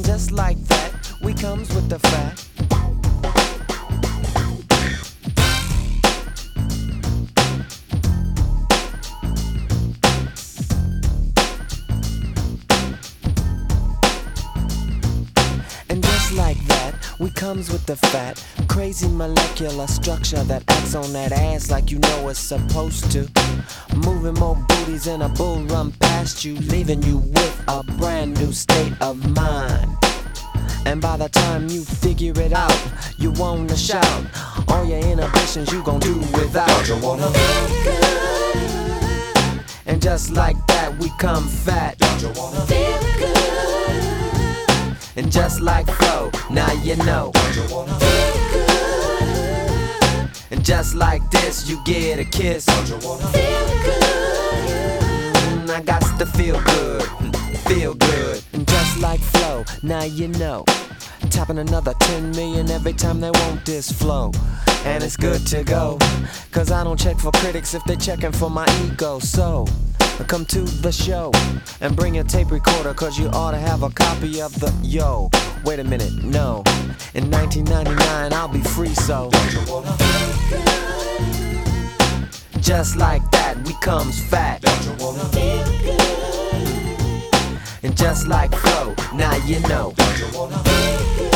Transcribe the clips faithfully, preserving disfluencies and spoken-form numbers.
just like that, we comes with the fat. And just like that, we comes with the fat. Crazy molecular structure that acts on that ass like you know it's supposed to. Moving more booties than a bull run past you, leaving you with a brand new state of mind. And by the time you figure it out, you wanna shout. All your inhibitions you gon' do without. Don't you wanna feel good? And just like that, we come fat. Don't you wanna feel good? And just like flow, now you know. Don't you wanna feel good? And just like this, you get a kiss. Don't you wanna feel good? Mm, I got to feel good, feel good. And just like flow, now you know. Topping another ten million every time they want this flow. And it's good to go, cause I don't check for critics if they checking for my ego. So come to the show and bring your tape recorder, cause you ought to have a copy of the yo. Wait a minute, no. In nineteen ninety-nine I'll be free, so Don't you wanna feel good? just like that, we comes fat. Don't you wanna feel good? And just like flow, now you know. Don't you wanna feel good?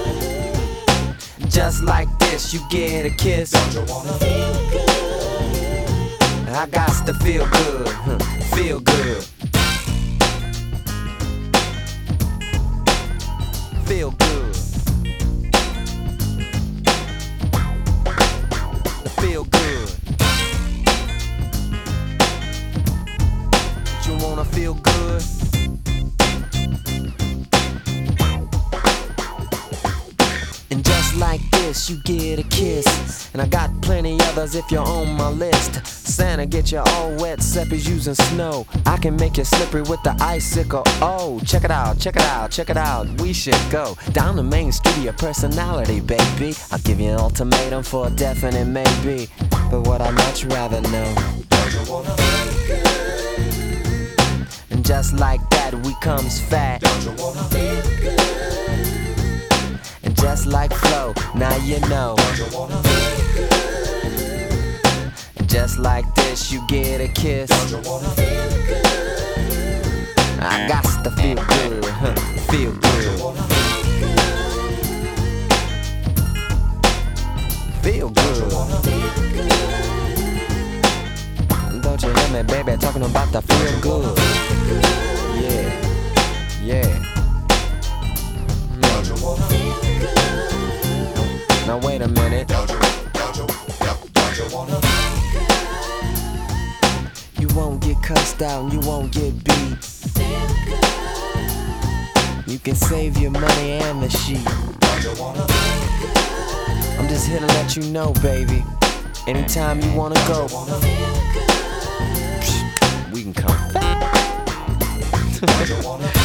Just like this, you get a kiss. Don't you wanna feel good? I got to feel good, huh, feel good. Feel good. Feel good. You wanna feel good? And just like this, you get a kiss. And I got plenty others if you're on my list. Santa get you all wet, Seppi's using snow. I can make you slippery with the icicle. Oh, check it out, check it out, check it out. We should go down the main street of your personality, baby. I'll give you an ultimatum for a definite maybe. But what I'd much rather know. Don't you wanna feel good? And just like that, we comes fat. Don't you wanna feel good? And just like flow, now you know. Don't you wanna feel good? And just like this, you get a kiss. Don't you wanna feel good? I got to feel good, huh, feel good. Wanna feel Feel good. wanna feel good? Don't you hear me, baby, talking about the feel good. Yeah, yeah. Don't you wanna feel good? Now wait a minute. Don't you, don't you, don't you wanna feel You won't get cussed out and you won't get beat. You can save your money and the sheet. Don't you wanna feel I'm just here to let you know, baby. Anytime you wanna go, psh, we can come. Don't you wanna